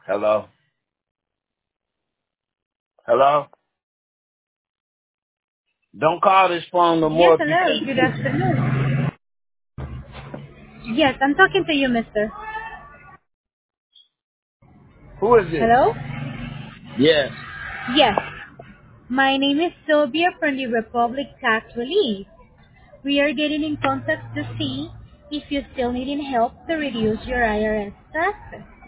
Hello? Hello? Don't call this phone no Yes, more if you hello. Good afternoon. Yes, I'm talking to you, mister. Who is this? Hello? Yes. Yes. My name is Sylvia from the Republic Tax Relief. We are getting in contact to see if you still needing help to reduce your IRS taxes.